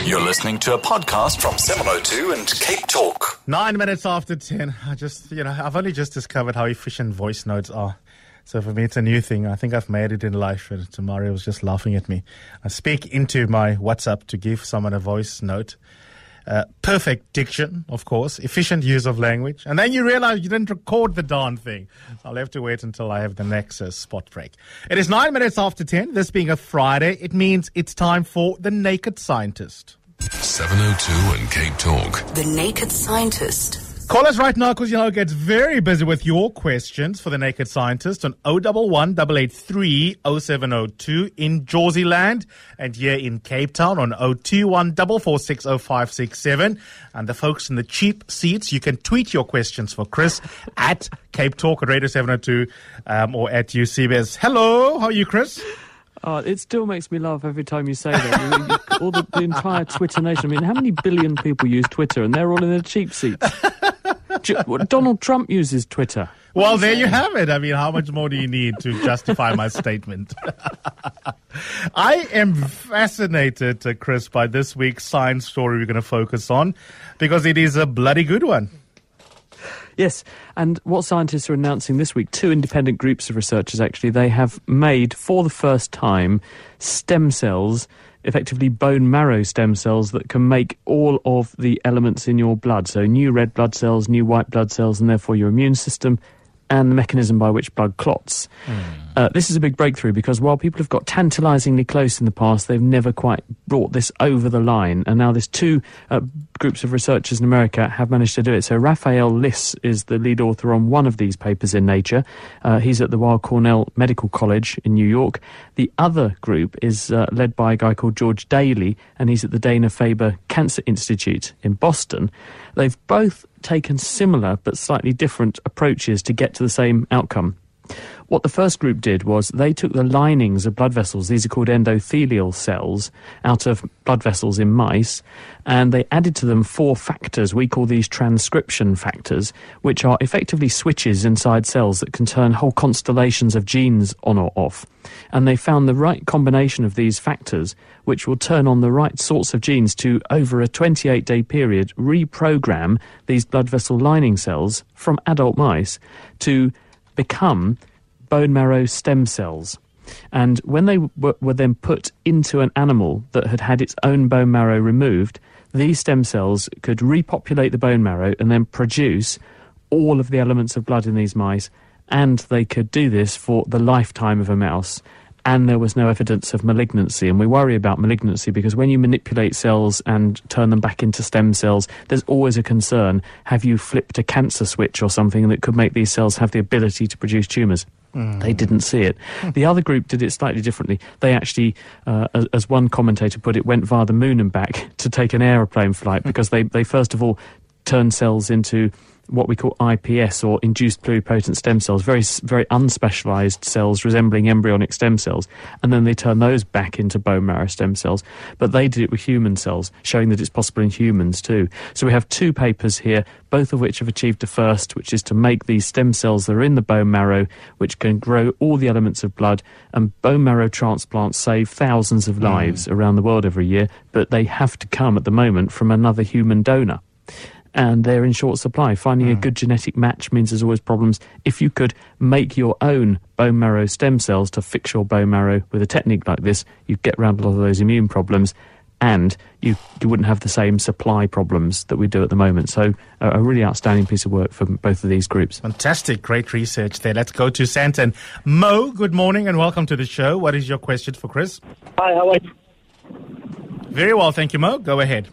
You're listening to a podcast from 702 and Cape Talk. 9 minutes after 10. I've only just discovered how efficient voice notes are. So for me, it's a new thing. I think I've made it in life. Mario was just laughing at me. I speak into my WhatsApp to give someone a voice note. Perfect diction, of course. Efficient use of language. And then you realize you didn't record the darn thing. I'll have to wait until I have the next spot break. It is 9 minutes after 10. This being a Friday, it means it's time for The Naked Scientist. 702 and Cape Talk. The Naked Scientist. Call us right now because, it gets very busy with your questions for The Naked Scientist on 011 883 0702 in Jersey Land and here in Cape Town on 021 446 0567. And the folks in the cheap seats, you can tweet your questions for Chris at Cape Talk at Radio 702 or at UCBS. Hello, how are you, Chris? It still makes me laugh every time you say that. All the entire Twitter nation. I mean, how many billion people use Twitter and they're all in their cheap seats? Donald Trump uses Twitter. Well, there you have it. I mean, how much more do you need to justify my statement? I am fascinated, Chris, by this week's science story we're going to focus on because it is a bloody good one. Yes, and what scientists are announcing this week, two independent groups of researchers actually, they have made for the first time stem cells, effectively bone marrow stem cells that can make all of the elements in your blood. So new red blood cells, new white blood cells, and therefore your immune system and the mechanism by which blood clots. This is a big breakthrough because while people have got tantalisingly close in the past, they've never quite brought this over the line. And now there's two groups of researchers in America have managed to do it. So Raphael Liss is the lead author on one of these papers in Nature. He's at the Weill Cornell Medical College in New York. The other group is led by a guy called George Daly, and he's at the Dana-Farber Cancer Institute in Boston. They've both taken similar but slightly different approaches to get to the same outcome. What the first group did was they took the linings of blood vessels, these are called endothelial cells, out of blood vessels in mice, and they added to them 4 factors. We call these transcription factors, which are effectively switches inside cells that can turn whole constellations of genes on or off. And they found the right combination of these factors, which will turn on the right sorts of genes to, over a 28-day period, reprogram these blood vessel lining cells from adult mice to become bone marrow stem cells. And when they were then put into an animal that had had its own bone marrow removed, these stem cells could repopulate the bone marrow and then produce all of the elements of blood in these mice, and they could do this for the lifetime of a mouse. And there was no evidence of malignancy. And we worry about malignancy because when you manipulate cells and turn them back into stem cells, there's always a concern. Have you flipped a cancer switch or something that could make these cells have the ability to produce tumours? They didn't see it. The other group did it slightly differently. They actually, as one commentator put it, went via the moon and back to take an aeroplane flight because they first of all turned cells into what we call IPS, or induced pluripotent stem cells, very, very unspecialised cells resembling embryonic stem cells, and then they turn those back into bone marrow stem cells. But they did it with human cells, showing that it's possible in humans too. So we have 2 papers here, both of which have achieved a first, which is to make these stem cells that are in the bone marrow, which can grow all the elements of blood, and bone marrow transplants save thousands of lives around the world every year, but they have to come at the moment from another human donor. And they're in short supply. Finding a good genetic match means there's always problems. If you could make your own bone marrow stem cells to fix your bone marrow with a technique like this, you'd get around a lot of those immune problems, and you wouldn't have the same supply problems that we do at the moment. So a really outstanding piece of work from both of these groups. Fantastic. Great research there. Let's go to Santon. Mo, good morning and welcome to the show. What is your question for Chris? Hi, how are you? Very well, thank you, Mo. Go ahead.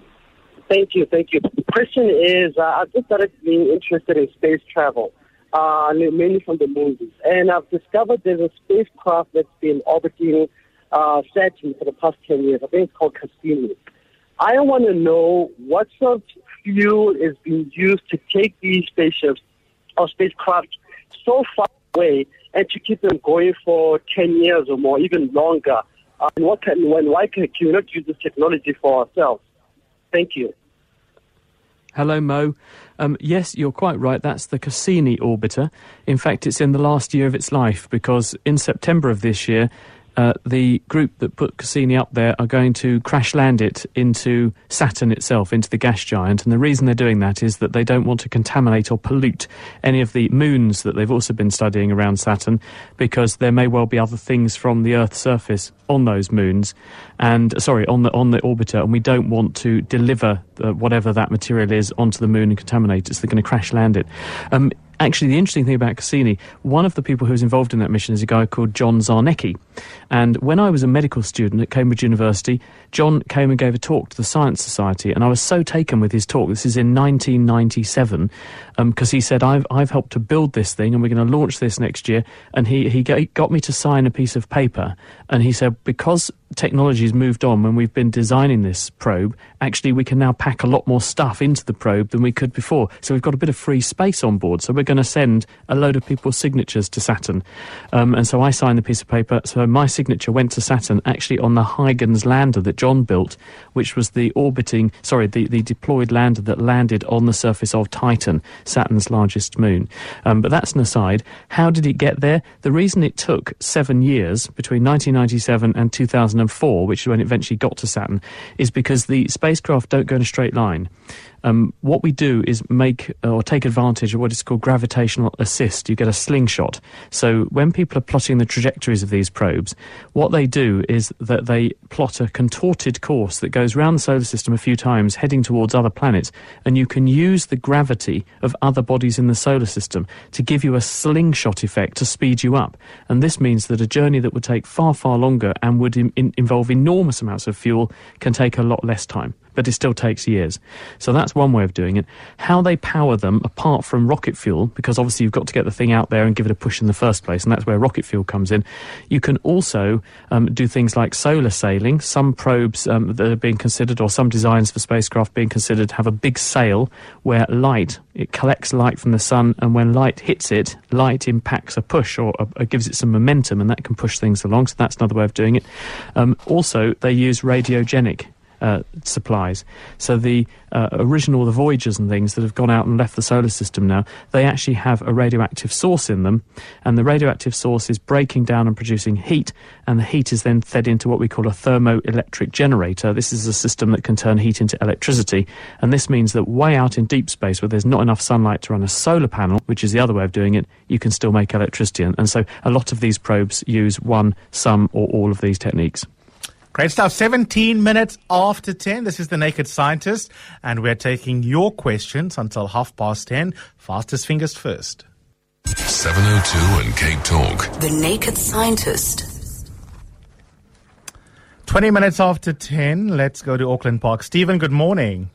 Thank you. The question is, I've just started being interested in space travel, mainly from the movies. And I've discovered there's a spacecraft that's been orbiting Saturn for the past 10 years. I think it's called Cassini. I want to know what sort of fuel is being used to take these spaceships or spacecraft so far away and to keep them going for 10 years or more, even longer. And why can we not use this technology for ourselves? Thank you. Hello, Mo. Yes, you're quite right. That's the Cassini orbiter. In fact, it's in the last year of its life because in September of this year, the group that put Cassini up there are going to crash land it into Saturn itself, into the gas giant. And the reason they're doing that is that they don't want to contaminate or pollute any of the moons that they've also been studying around Saturn, because there may well be other things from the Earth's surface on those moons, and on the orbiter, and we don't want to deliver whatever that material is onto the moon and contaminate it, so they're going to crash land it. Actually, the interesting thing about Cassini, one of the people who was involved in that mission is a guy called John Zarnecki. And when I was a medical student at Cambridge University, John came and gave a talk to the Science Society, and I was so taken with his talk. This is in 1997, because he said, I've helped to build this thing, and we're going to launch this next year. And he got me to sign a piece of paper, and he said, because technology's moved on when we've been designing this probe, actually we can now pack a lot more stuff into the probe than we could before. So we've got a bit of free space on board. So we're going to send a load of people's signatures to Saturn. And so I signed the piece of paper. So my signature went to Saturn, actually on the Huygens lander that John built, which was the deployed lander that landed on the surface of Titan, Saturn's largest moon. But that's an aside. How did it get there? The reason it took 7 years, between 1997 and 2004, which is when it eventually got to Saturn, is because the spacecraft don't go in a straight line. What we do is make or take advantage of what is called gravitational assist. You get a slingshot. So when people are plotting the trajectories of these probes, what they do is that they plot a contorted course that goes around the solar system a few times, heading towards other planets, and you can use the gravity of other bodies in the solar system to give you a slingshot effect to speed you up. And this means that a journey that would take far, far longer and would involve enormous amounts of fuel can take a lot less time. But it still takes years. So that's one way of doing it. How they power them, apart from rocket fuel, because obviously you've got to get the thing out there and give it a push in the first place, and that's where rocket fuel comes in. You can also do things like solar sailing. Some probes that are being considered, or some designs for spacecraft being considered, have a big sail where it collects light from the sun, and when light hits it, light impacts a push or gives it some momentum, and that can push things along. So that's another way of doing it. Also, they use radiogenic supplies. So the original Voyagers and things that have gone out and left the solar system now, they actually have a radioactive source in them, and the radioactive source is breaking down and producing heat, and the heat is then fed into what we call a thermoelectric generator. This is a system that can turn heat into electricity, and this means that way out in deep space, where there's not enough sunlight to run a solar panel, which is the other way of doing it, you can still make electricity. And so a lot of these probes use one, some, or all of these techniques. Great stuff. 17 minutes after 10. This is The Naked Scientist, and we're taking your questions until 10:30. Fastest fingers first. 702 and Cape Talk. The Naked Scientist. 20 minutes after 10. Let's go to Auckland Park. Stephen, good morning.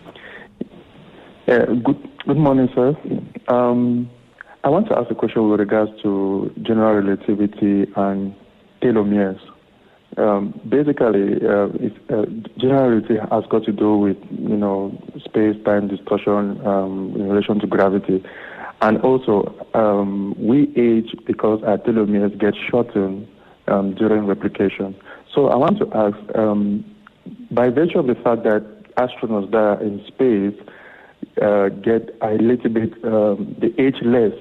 Good morning, sir. I want to ask a question with regards to general relativity and telomeres. Basically, general relativity has got to do with, space-time distortion in relation to gravity. And also, we age because our telomeres get shortened during replication. So I want to ask, by virtue of the fact that astronauts that are in space get a little bit, they age less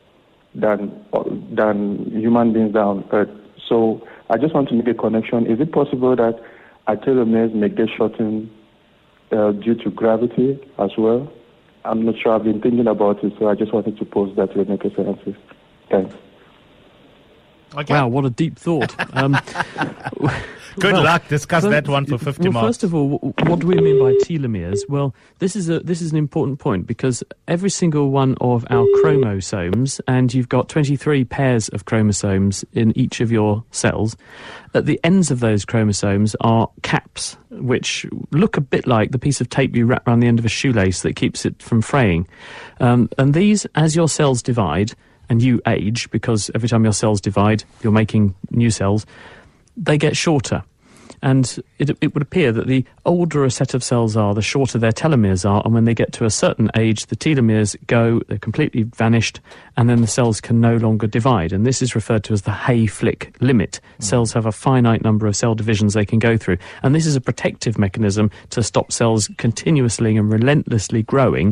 than human beings down on Earth. So I just want to make a connection. Is it possible that our telomeres may get shortened due to gravity as well? I'm not sure. I've been thinking about it, so I just wanted to pose that to the Naked Scientist. Thanks. Okay. Wow, what a deep thought. Good luck. Discuss that one for 50 marks. First of all, what do we mean by telomeres? Well, this is an important point, because every single one of our chromosomes, and you've got 23 pairs of chromosomes in each of your cells, at the ends of those chromosomes are caps, which look a bit like the piece of tape you wrap around the end of a shoelace that keeps it from fraying. And these, as your cells divide, and you age, because every time your cells divide, you're making new cells, they get shorter. And it would appear that the older a set of cells are, the shorter their telomeres are, and when they get to a certain age, the telomeres go, they're completely vanished, and then the cells can no longer divide. And this is referred to as the Hay-Flick limit. Cells have a finite number of cell divisions they can go through. And this is a protective mechanism to stop cells continuously and relentlessly growing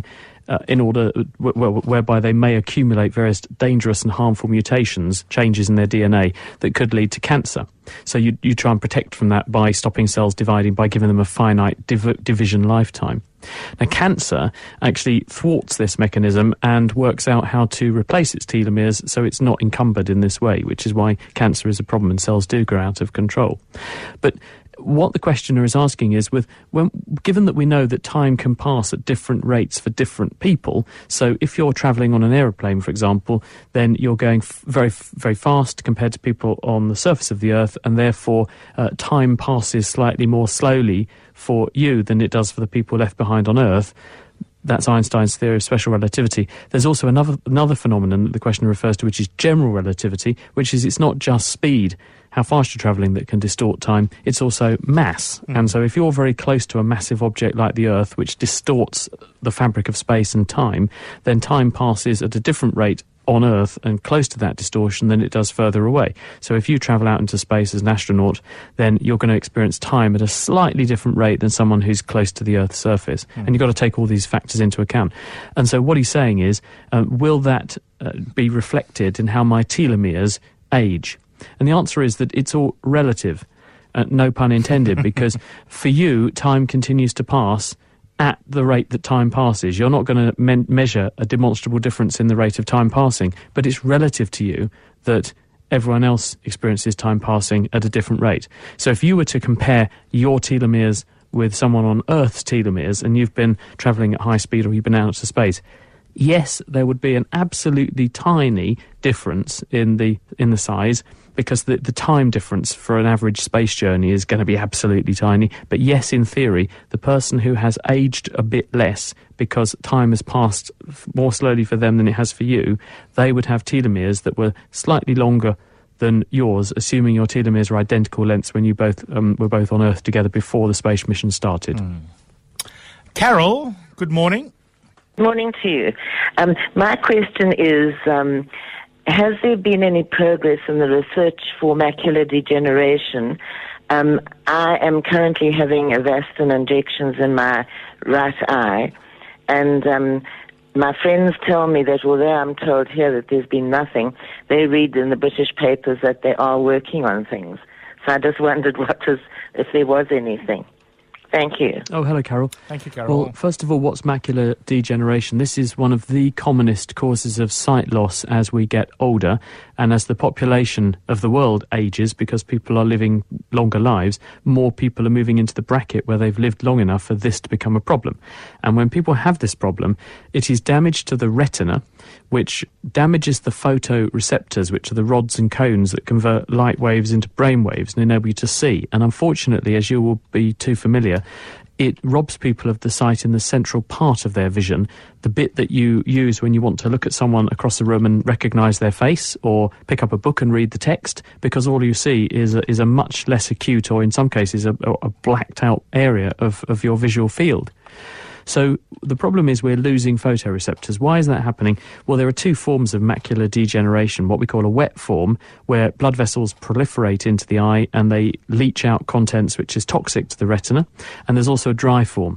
in order whereby they may accumulate various dangerous and harmful mutations, changes in their DNA that could lead to cancer. So you try and protect from that by stopping cells dividing, by giving them a finite division lifetime. Now, cancer actually thwarts this mechanism and works out how to replace its telomeres so it's not encumbered in this way, which is why cancer is a problem and cells do grow out of control. But what the questioner is asking is, given that we know that time can pass at different rates for different people, so if you're travelling on an aeroplane, for example, then you're going very, very fast compared to people on the surface of the Earth, and therefore time passes slightly more slowly for you than it does for the people left behind on Earth. That's Einstein's theory of special relativity. There's also another phenomenon that the questioner refers to, which is general relativity, which is it's not just speed, how fast you're travelling, that can distort time. It's also mass. And so if you're very close to a massive object like the Earth, which distorts the fabric of space and time, then time passes at a different rate on Earth and close to that distortion than it does further away. So if you travel out into space as an astronaut, then you're going to experience time at a slightly different rate than someone who's close to the Earth's surface. And you've got to take all these factors into account. And so what he's saying is, will that be reflected in how my telomeres age? And the answer is that it's all relative, no pun intended, because for you, time continues to pass at the rate that time passes. You're not going to measure a demonstrable difference in the rate of time passing, but it's relative to you that everyone else experiences time passing at a different rate. So if you were to compare your telomeres with someone on Earth's telomeres, and you've been travelling at high speed or you've been out into space, yes, there would be an absolutely tiny difference in the size, because the time difference for an average space journey is going to be absolutely tiny. But yes, in theory, the person who has aged a bit less because time has passed more slowly for them than it has for you, they would have telomeres that were slightly longer than yours, assuming your telomeres are identical lengths when you both were both on Earth together before the space mission started. Carol, good morning. Good morning to you. My question is, has there been any progress in the research for macular degeneration? I am currently having Avastin injections in my right eye, and my friends tell me that although I'm told here that there's been nothing, they read in the British papers that they are working on things. So I just wondered if there was anything. Thank you. Oh, hello, Carol. Thank you, Carol. Well, first of all, what's macular degeneration? This is one of the commonest causes of sight loss as we get older, and as the population of the world ages, because people are living longer lives, more people are moving into the bracket where they've lived long enough for this to become a problem. And when people have this problem, it is damage to the retina, which damages the photoreceptors, which are the rods and cones that convert light waves into brain waves and enable you to see. And unfortunately, as you will be too familiar, it robs people of the sight in the central part of their vision, the bit that you use when you want to look at someone across the room and recognise their face, or pick up a book and read the text, because all you see is a much less acute, or in some cases a blacked out area of your visual field. So the problem is we're losing photoreceptors. Why is that happening? Well, there are two forms of macular degeneration, what we call a wet form, where blood vessels proliferate into the eye and they leach out contents which is toxic to the retina, and there's also a dry form.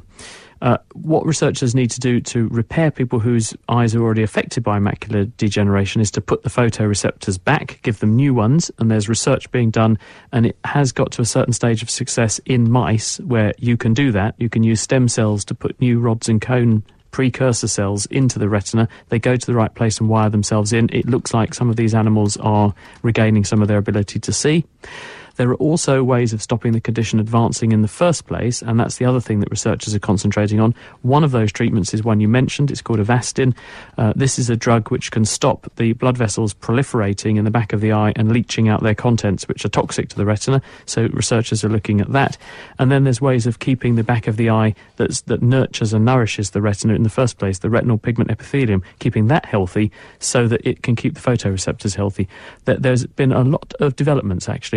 What researchers need to do to repair people whose eyes are already affected by macular degeneration is to put the photoreceptors back, give them new ones, and there's research being done, and it has got to a certain stage of success in mice where you can do that. You can use stem cells to put new rods and cone precursor cells into the retina. They go to the right place and wire themselves in. It looks like some of these animals are regaining some of their ability to see. There are also ways of stopping the condition advancing in the first place, and that's the other thing that researchers are concentrating on. One of those treatments is one you mentioned. It's called Avastin. This is a drug which can stop the blood vessels proliferating in the back of the eye and leaching out their contents, which are toxic to the retina. So researchers are looking at that. And then there's ways of keeping the back of the eye that nurtures and nourishes the retina in the first place, the retinal pigment epithelium, keeping that healthy so that it can keep the photoreceptors healthy. There's been a lot of developments, actually, in the last 5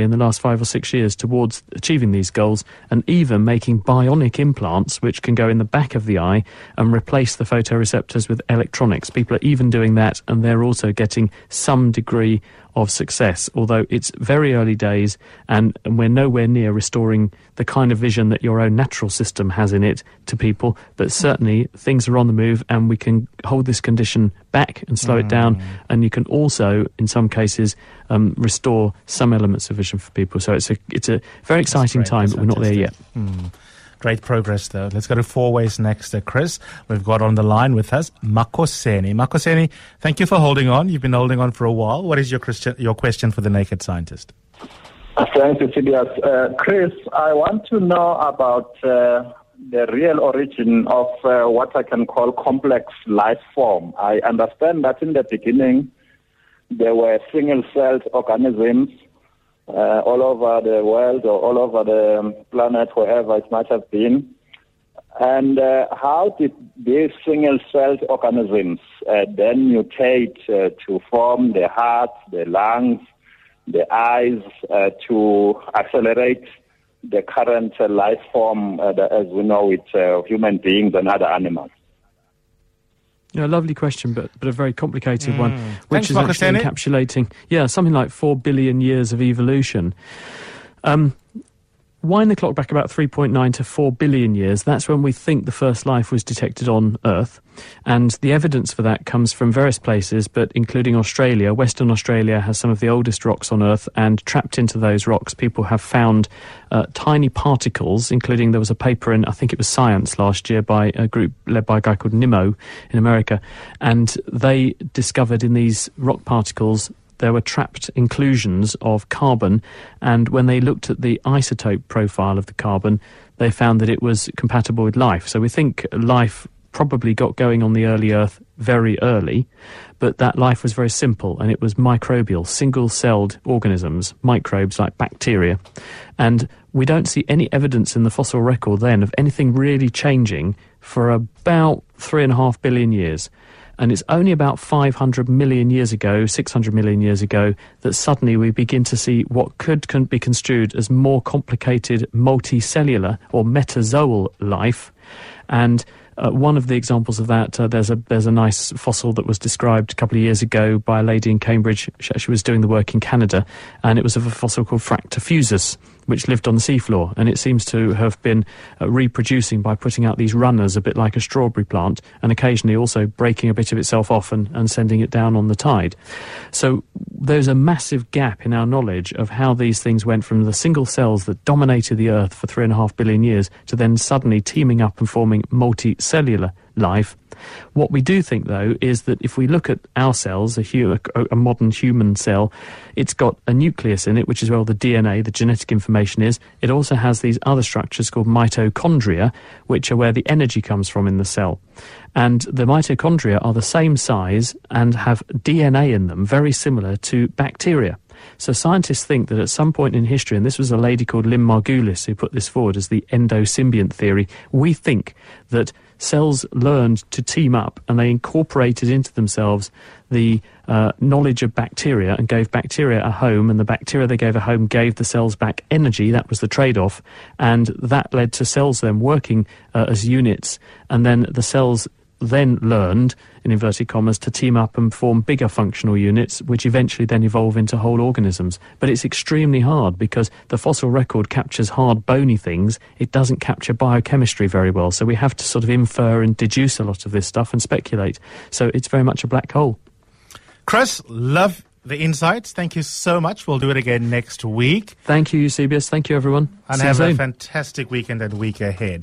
5 or 6 years towards achieving these goals, and even making bionic implants which can go in the back of the eye and replace the photoreceptors with electronics. People are even doing that, and they're also getting some degree of success, although it's very early days, and we're nowhere near restoring the kind of vision that your own natural system has in it to people. But certainly things are on the move, and we can hold this condition back and slow it down, and you can also, in some cases, restore some elements of vision for people. So it's a very exciting time, but we're not there yet. Great progress, though. Let's go to Four Ways next, Chris. We've got on the line with us Makoseni. Makoseni, thank you for holding on. You've been holding on for a while. What is your question for the Naked Scientist? Thank you, Sidious. Chris, I want to know about the real origin of what I can call complex life form. I understand that in the beginning there were single-celled organisms all over the world or all over the planet, wherever it might have been. And how did these single-celled organisms then mutate to form the heart, the lungs, the eyes, to accelerate the current life form as we know it, human beings and other animals? Yeah, a lovely question, but a very complicated one, which is actually encapsulating, something like 4 billion years of evolution. Wind the clock back about 3.9 to 4 billion years. That's when we think the first life was detected on Earth. And the evidence for that comes from various places, but including Australia. Western Australia has some of the oldest rocks on Earth, and trapped into those rocks, people have found tiny particles, including there was a paper in, I think it was Science last year, by a group led by a guy called Nimmo in America. And they discovered in these rock particles there were trapped inclusions of carbon, and when they looked at the isotope profile of the carbon, they found that it was compatible with life. So we think life probably got going on the early Earth very early, but that life was very simple, and it was microbial, single-celled organisms, microbes like bacteria. And we don't see any evidence in the fossil record then of anything really changing for about 3.5 billion years. And it's only about 500 million years ago, 600 million years ago, that suddenly we begin to see what could be construed as more complicated multicellular or metazoal life. And one of the examples of that, there's a nice fossil that was described a couple of years ago by a lady in Cambridge. She was doing the work in Canada, and it was of a fossil called Fractophusus, which lived on the seafloor, and it seems to have been reproducing by putting out these runners, a bit like a strawberry plant, and occasionally also breaking a bit of itself off and sending it down on the tide. So there's a massive gap in our knowledge of how these things went from the single cells that dominated the Earth for 3.5 billion years to then suddenly teaming up and forming multicellular life. What we do think, though, is that if we look at our cells, a modern human cell, it's got a nucleus in it, which is where all the DNA, the genetic information is. It also has these other structures called mitochondria, which are where the energy comes from in the cell. And the mitochondria are the same size and have DNA in them, very similar to bacteria. So scientists think that at some point in history, and this was a lady called Lynn Margulis who put this forward as the endosymbiont theory, we think that cells learned to team up and they incorporated into themselves the knowledge of bacteria and gave bacteria a home, and the bacteria they gave a home gave the cells back energy. That was the trade-off, and that led to cells then working as units, and then the cells then learned, in inverted commas, to team up and form bigger functional units, which eventually then evolve into whole organisms. But it's extremely hard because the fossil record captures hard, bony things. It doesn't capture biochemistry very well. So we have to sort of infer and deduce a lot of this stuff and speculate. So it's very much a black hole. Chris, love the insights. Thank you so much. We'll do it again next week. Thank you, Eusebius. Thank you, everyone. And have a fantastic weekend and week ahead.